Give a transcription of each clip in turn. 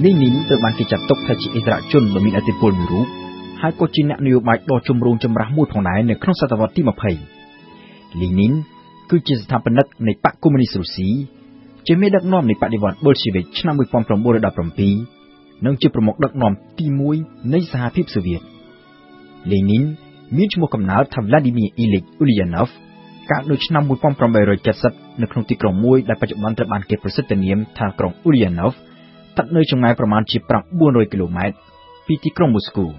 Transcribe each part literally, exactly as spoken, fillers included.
លេនីនត្រូវបានគេចាត់ទុកថាជាអិសរាជជនដ៏មានឥទ្ធិពលមួយរូបហើយក៏ជាអ្នកនយោបាយដ៏ចម្រូងចម្រាសមួយផងដែរនៅក្នុងសតវត្សទីยี่สิบលេនីនគឺជាស្ថាបនិកនៃបក្សកុម្មុយនីសរុស្ស៊ីជាមេដឹកនាំនៃបដិវត្តន៍ប៊ុលស៊ីវិកឆ្នាំnineteen seventeenនិងជាប្រមុខដឹកនាំទីមួយនៃសហភាពសូវៀតលេនីនមានឈ្មោះកំណើតថា Vladimir Ilyich Ulyanov កើតនៅឆ្នាំeighteen seventyនៅក្នុងទីក្រុងមួយដែលបច្ចុប្បន្នត្រូវបានគេប្រសិទ្ធនាមថាក្រុង Ulyanov ស្ថិតនៅចម្ងាយប្រមាណជាfive hundredគីឡូម៉ែត្រពីទីក្រុងមូស្គូ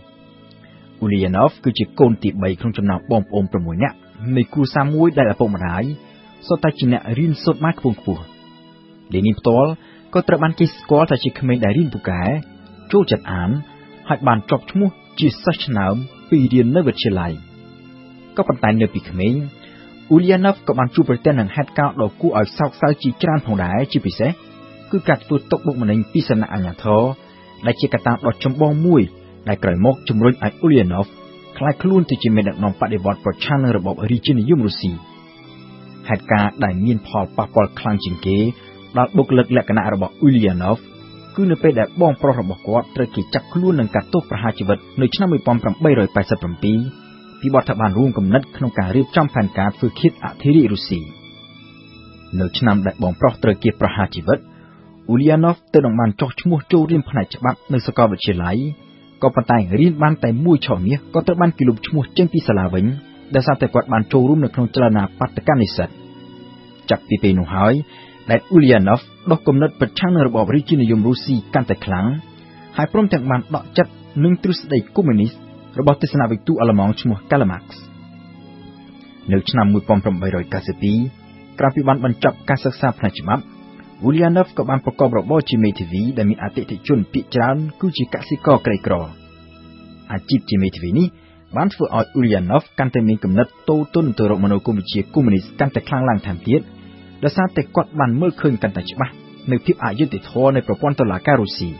Ulyanov គឺជាកូនទីthreeក្នុងចំណោមបងប្អូនsixនាក់នៃគ្រួសារមួយដែលឪពុកម្ដាយសុទ្ធតែជាអ្នករៀនសូត្របានខ្ពង់ខ្ពស់លេនីនផ្ទាល់ក៏ត្រូវបានគេស្គាល់ថាជាក្មេងដែលរៀនពូកែចូលចិត្តអានហើយបានជាប់ឈ្មោះជាសិស្សឆ្នើមពីរៀននៅវិទ្យាល័យក៏ប៉ុន្តែនៅពីក្មេង Ulyanov ក៏បានជួបប្រទះនឹងហេតុការណ៍ដ៏គួរឲ្យសោកសៅជាច្រើនផងដែរជាពិសេសគឺការទទួលទុកបុកម្នេញពីសំណាក់អាជ្ញាធរដែលជាកត្តាដ៏ចម្បងមួយដែលក្រោយមកជំរុញឲ្យ Ulyanov ក្លាយខ្លួនទៅជាមេដឹកនាំបដិវត្តន៍ប្រឆាំងនឹងរបបរាជានិយមរុស្ស៊ីហេតុការណ៍ដែលមានផលប៉ះពាល់ខ្លាំងជាងគេដល់បុគ្គលិកលក្ខណៈរបស់ Ulyanov គឺនៅពេលដែលបងប្រុសរបស់គាត់ត្រូវគេចាប់ខ្លួននឹងការទោសប្រហារជីវិតនៅឆ្នាំeighteen eighty-sevenពីបទថាបានរួមគំនិតក្នុងការរៀបចំផែនការធ្វើឃាតអធិរាជរុស្ស៊ីនៅឆ្នាំដែលបងប្រុសត្រូវគេប្រហារជីវិត Ulyanov ទៅនឹងបានចុះឈ្មោះចូលរៀនផ្នែកច្បាប់នៅសាកលវិទ្យាល័យក៏ប៉ុន្តែរៀនបានតែមួយឆមាសក៏ត្រូវបានគេលុបឈ្មោះចេញពីសាលាវិញដោយសារតែគាត់បានចូលរួមនៅក្នុងចលនាបាតុកម្មនិស្សិតចាប់ពីពេលនោះហើយដែល Ulyanov ដុសគំនិតប្រឆាំងនឹងរបបរាជានិយមរុស្ស៊ីកាន់តែខ្លាំងហើយព្រមទាំងបានដកចិត្តនឹងទ្រឹស្ដីកុម្មុយនីសរបស់ទស្សនវិទូអាល្លឺម៉ង់ឈ្មោះ Karl Marx នៅឆ្នាំeighteen ninety-twoក្រោយពីបានបញ្ចប់ការសិក្សាផ្នែកច្បាប់ Ulyanov ក៏បានប្រកបរបរជាមេធាវីដែលមានអតិថិជនភាគច្រើនគឺជាកសិករក្រីក្រអាជីពជាមេធាវីនេះបានធ្វើឲ្យ Ulyanov កាន់តែមានគំនិតតូទន់ទៅរកមនោគមវិជ្ជាកុម្មុយនីសកាន់តែខ្លាំងឡើងថែមទៀតដោយសារតែគាត់បានមើលឃើញកាន់តែច្បាស់នៅភាពអយុត្តិធម៌នៃប្រព័ន្ធតុលាការរុស្ស៊ី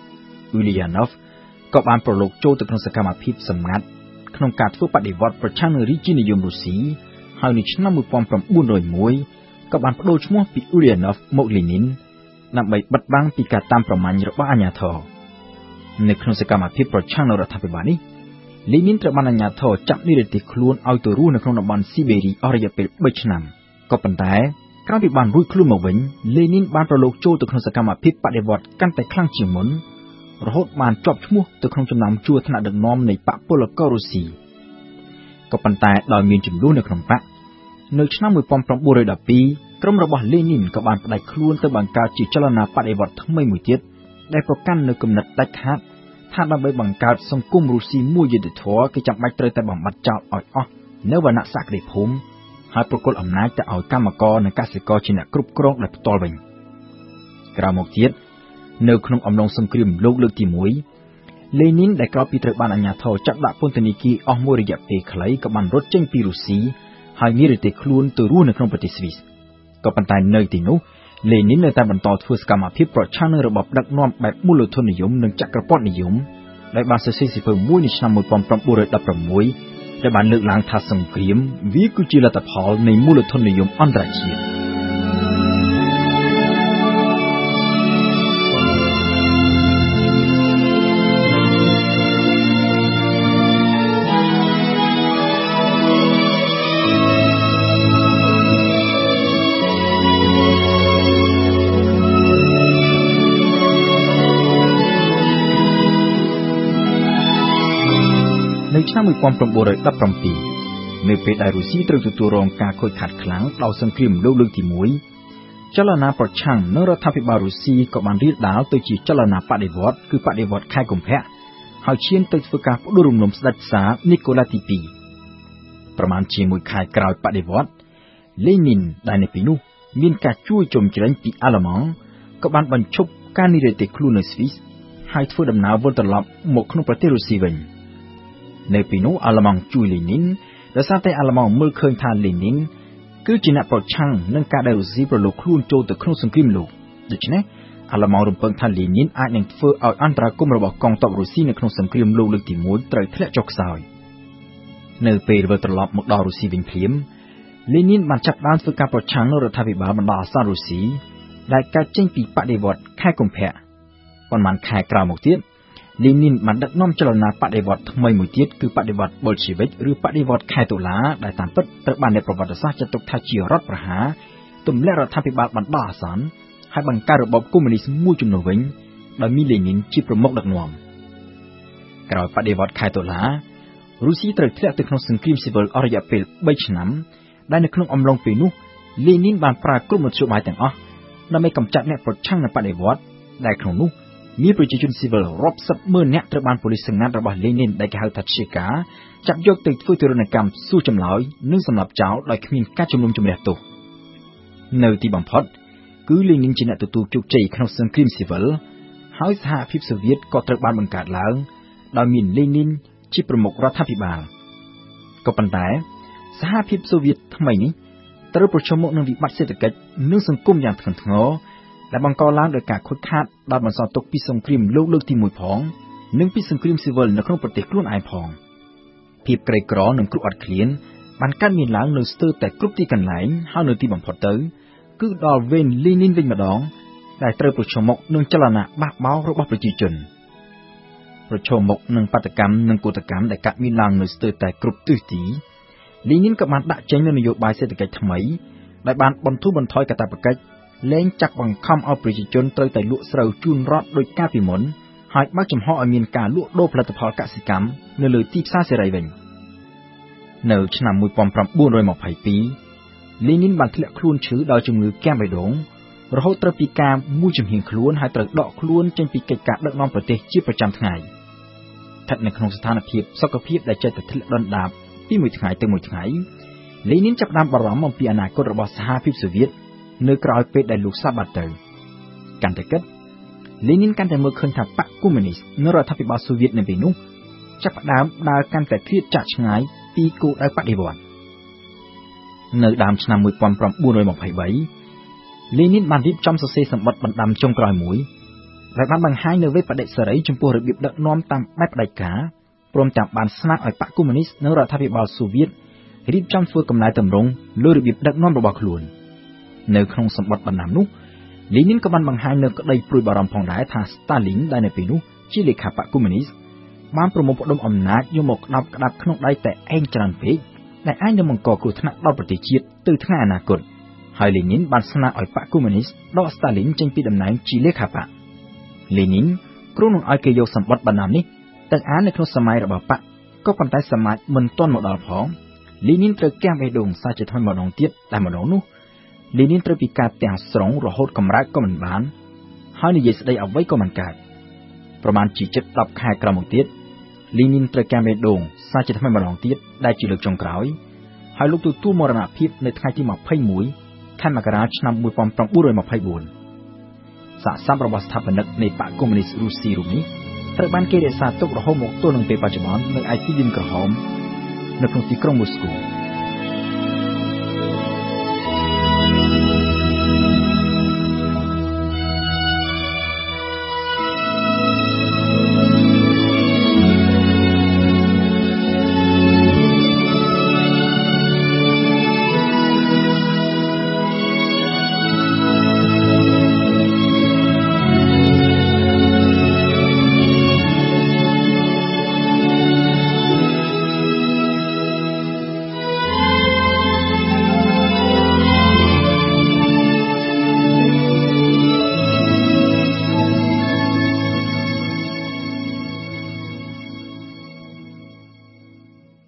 Ulyanov ក៏បានប្រឡូកចូលទៅក្នុងសកម្មភាពសម្ងាត់ក្នុងការធ្វើបដិវត្តន៍ប្រឆាំងនឹងរាជានិយមរុស្ស៊ីហើយនៅឆ្នាំnineteen oh oneក៏បានបដូរឈ្មោះពី Ulyanov មក Lenin ដើម្បីបិទបាំងពីការតាមប្រមាញ់របស់អាជ្ញាធរនៅក្នុងសកម្មភាពប្រឆាំងនឹងរដ្ឋាភិបាលនេះ Lenin ត្រូវបានអាជ្ញាធរចាប់និរទេសខ្លួនឲ្យទៅរស់នៅក្នុងតំបន់ស៊ីបេរីអស់រយៈពេលthreeឆ្នាំក៏ប៉ុន្តែក្រោយពីបានរួចខ្លួនមកវិញ Lenin បានប្រឡូកចូលទៅក្នុងសកម្មភាពបដិវត្តន៍កាន់តែខ្លាំងជាងមុនរហូតបានជាប់ឈ្មោះទៅក្នុងចំណោមជួរថ្នាក់ដឹកនាំនៃបក្សពលកររុស្ស៊ីក៏ប៉ុន្តែដោយមានចំនួននៅក្នុងបក្សនៅឆ្នាំnineteen twelveក្រុមរបស់ Lenin ក៏បានផ្ដាច់ខ្លួនទៅបង្កើតជាចលនាបដិវត្តន៍ថ្មីមួយទៀតដែលប្រកាន់នូវគំនិតដាច់ខាតថាដើម្បីបង្កើតសង្គមរុស្ស៊ីមួយយុត្តិធម៌គឺចាំបាច់ត្រូវតែបំបត្តិចោលឲ្យអស់នៅវណ្ណៈសក្តិភូមិហើយប្រគល់អំណាចទៅឲ្យកម្មករនិងកសិករជាអ្នកគ្រប់គ្រងដោយផ្ទាល់វិញក្រៅមកទៀតនៅក្នុងអំឡុងសង្គ្រាមលោកលើកទីone Lenin ដែលក្រោយពីត្រូវបានអាជ្ញាធរចាប់ដាក់ពន្ធនាគារអស់មួយរយៈពេលខ្លីក៏បានរត់ចេញពីរុស្ស៊ីហើយនិរទេសខ្លួនទៅរស់នៅក្នុងប្រទេសស្វីសក៏ប៉ុន្តែនៅទីនោះ Lenin នៅតែបន្តធ្វើសកម្មភាពប្រឆាំងនឹងរបបដឹកនាំបែបមូលធននិយមនិងចក្រពត្តិនិយមដែលបានសរសេរសៀវភៅមួយនៅឆ្នាំnineteen sixteenដែលបានលើកឡើងថាសង្គ្រាមវាគឺជាលទ្ធផលនៃមូលធននិយមអន្តរជាតិនៅឆ្នាំnineteen seventeenនៅពេលដែលរុស្ស៊ីត្រូវទទួលរងការខូចខាតខ្លាំងដោយសង្គ្រាមលោកលើកទីoneចលនាប្រឆាំងនឹងរដ្ឋាភិបាលរុស្ស៊ីក៏បានរីកដាលទៅជាចលនាបដិវត្តន៍គឺបដិវត្តន៍ខែកុម្ភៈហើយឈានទៅធ្វើការផ្ដួលរំលំស្ដេចសារ Nicholasទីtwoប្រមាណជាមួយខែក្រោយបដិវត្តន៍ Lenin ដែលនៅពេលនោះមានការជួយជំរុញពីអាល្លឺម៉ង់ក៏បានបញ្ឈប់ការនិរទេសខ្លួននៅស្វីសហើយធ្វើដំណើរវិលត្រឡប់មកក្នុងប្រទេសរុស្ស៊ីវិញនៅពេលនោះអាល្លឺម៉ង់ជួយ Lenin ដោយសារតែអាល្លឺម៉ង់មើលឃើញថា Lenin គឺជាអ្នកប្រឆាំងនឹងការដែលរុស្ស៊ីប្រឡូកខ្លួនចូលទៅក្នុងសង្គ្រាមលោកដូច្នេះអាល្លឺម៉ង់រំពឹងថា Lenin អាចនឹងធ្វើឲ្យអន្តរាគមន៍របស់កងទ័ពរុស្ស៊ីនៅក្នុងសង្គ្រាមលោកលើកទីoneត្រូវធ្លាក់ចុះខ្សោយនៅពេលវិលត្រឡប់មកដល់រុស្ស៊ីវិញភ្លាម Lenin បានចាប់ផ្ដើមធ្វើការប្រឆាំងនឹងរដ្ឋាភិបាលបណ្ដោះអាសន្នរុស្ស៊ីដែលកើតចេញពីបដិវត្តន៍ខែកុម្ភៈប៉ុន្មានខែក្រោយមកទៀតលេនីនបានដឹកនាំចលនាបដិវត្តថ្មីមួយទៀតគឺបដិវត្តប៊ុលជីវិកឬបដិវត្តខែតុលាដែលតាមពិតត្រូវបានអ្នកប្រវត្តិសាស្ត្រចាត់ទុកថាជារដ្ឋប្រហារទម្លាក់រដ្ឋាភិបាលបណ្ដោះអាសន្នហើយបង្កើតរបបកុម្មុយនីសមួយចំនួនវិញដោយមានលេនីនជាប្រមុខដឹកនាំក្រោយបដិវត្តខែតុលារុស្ស៊ីត្រូវធ្លាក់ទៅក្នុងសង្គ្រាមស៊ីវិលអស់រយៈពេលបីឆ្នាំដែលនៅក្នុងអំឡុងពេលនោះលេនីនបានប្រើគ្រប់មធ្យោបាយទាំងអស់ដើម្បីកម្ចាត់អ្នកប្រឆាំងនឹងបដិវត្តដែលក្នុងនោះមានប្រជាជនស៊ីវិលរាប់សិបម៉ឺននាក់ត្រូវបានប៉ូលីសសង្កាត់របស់លេនីនដែលគេហៅថាឈេកាចាប់យកទៅធ្វើទរណកម្មសួរចម្លើយនិងសម្លាប់ចោលដោយគ្មានការជំនុំជម្រះទោសនៅទីបំផុតគឺលេនីនជាអ្នកទទួលជោគជ័យក្នុងសង្គ្រាមស៊ីវិលហើយសហភាពសូវៀតក៏ត្រូវបានបង្កើតឡើងដោយមានលេនីនជាប្រមុខរដ្ឋាភិបាលក៏ប៉ុន្តែសហភាពសូវៀតថ្មីនេះត្រូវប្រឈមមុខនឹងវិបត្តិសេដ្ឋកិច្ចនិងសង្គមយ៉ាងធ្ងន់ធ្ងរដែលបង្កឡើងដោយការខូចខាតដោយបន្សល់ទុកពីសង្គ្រាមលោកលើកទីមួយផងនិងពីសង្គ្រាមស៊ីវិលនៅក្នុងប្រទេសខ្លួនឯងផងភាពក្រីក្រនិងគ្រោះអត់ឃ្លានបានកើតមានឡើងនៅស្ទើរតែគ្រប់ទីកន្លែងហើយនៅទីបំផុតទៅគឺដល់វេនលេនីនវិញម្ដងដែលត្រូវប្រឈមមុខនឹងចលនាបះបោររបស់ប្រជាជនប្រឈមមុខនឹងបាតុកម្មនិងកូតកម្មដែលកើតមានឡើងនៅស្ទើរតែគ្រប់ទិសទីលេនីនក៏បានដាក់ចេញនូវនយោបាយសេដ្ឋកិច្ចថ្មីដែលបានបន្ធូរបន្ថយកាតព្វកិច្ចលែងចាក់បង្ខំឲ្យប្រជាជនត្រូវតែលក់ស្រូវជូនរដ្ឋដោយកាលពីមុនហើយបើកចំហឲ្យមានការលក់ដូរផលិតផលកសិកម្មនៅលើទីផ្សារសេរីវិញនៅឆ្នាំmột nghìn chín trăm hai mươi haiលេនីនបានធ្លាក់ខ្លួនឈឺដោយជំងឺកាំបេដងរហូតត្រូវពិការមួយជំហានខ្លួនហើយត្រូវដកខ្លួនចេញពីកិច្ចការដឹកនាំប្រទេសជាប្រចាំថ្ងៃស្ថិតនៅក្នុងស្ថានភាពសុខភាពដែលចេះតែធ្លាក់ដុនដាបពីមួយថ្ងៃទៅមួយថ្ងៃលេនីនចាប់ផ្ដើមបារម្ភអំពីអនាគតរបស់សហភាពសូវៀតនៅក្រោយពេលដែលលោកសាបាត់ទៅកាន់តែគិតលេនីនកាន់តែមើលឃើញថាបកកុម្មុយនីសនៅរដ្ឋាភិបាលសូវៀតនៅពេលនោះចាប់ផ្ដើមដើរកាន់តែឃ្លាតចាកឆ្ងាយពីគោលដៅបដិវត្តនៅដើមឆ្នាំmột nghìn chín trăm hai mươi baលេនីនបានរៀបចំសរសេរសម្បត្តិបណ្ដាំចុងក្រោយមួយដែលបានបង្ហាញនៅវេបដិសេរីចំពោះរបៀបដឹកនាំតាមបែបផ្ដាច់ការព្រមទាំងបានស្នើឲ្យបកកុម្មុយនីសនិងរដ្ឋាភិបាលសូវៀតរៀបចំធ្វើកំណែតម្រង់លើរបៀបដឹកនាំរបស់ខ្លួននៅក្នុងសម្បត្តិបណ្ដាំនោះលេនីនក៏បានបង្ហាញនៅក្តីព្រួយបារម្ភផងដែរថាស្តាលីនដែលនៅពេលនោះជាលេខាបកកុម្មុយនីសបានប្រមូលផ្ដុំអំណាចយកមកក្តាប់ក្តាប់ក្នុងដៃតែឯងច្រើនពេកដែលអាចនឹងបង្កគ្រោះថ្នាក់ដល់ប្រទេសជាតិទៅថ្ងៃអនាគតហើយលេនីនបានស្នើឲ្យបកកុម្មុយនីសដកស្តាលីនចេញពីតំណែងជាលេខាបកលេនីនគ្រោងនឹងឲ្យគេយកសម្បត្តិបណ្ដាំនេះទៅអាននៅក្នុងសម័យរបស់បកក៏ប៉ុន្តែសម័យមិនទាន់មកដល់ផងលេនីនត្រូវកាំបេដងសាជាថ្មីម្ដងទៀតតែម្ដងនោះលេនីនត្រូវពិការទាំងស្រុងរហូតកម្រើកក៏មិនបានហើយនិយាយស្ដីអ្វីក៏មិនកើតប្រមាណជាជិតដប់ខែក្រោយមកទៀតលេនីនត្រូវកាំបេដងសាជាថ្មីម្ដងទៀតដែលជាលើកចុងក្រោយហើយលោកទទួលមរណភាពនៅថ្ងៃទីยี่สิบเอ็ดខែមករាឆ្នាំmột nghìn chín trăm hai mươi tưសាកសពរបស់ស្ថាបនិកនៃបកកុម្មុយនីសរុស្ស៊ីរូបនេះត្រូវបានគេរក្សាទុករហូតមកទល់នឹងពេលបច្ចុប្បន្ននៅឯទីលានក្រហមនៅក្នុងទីក្រុងមូស្គូ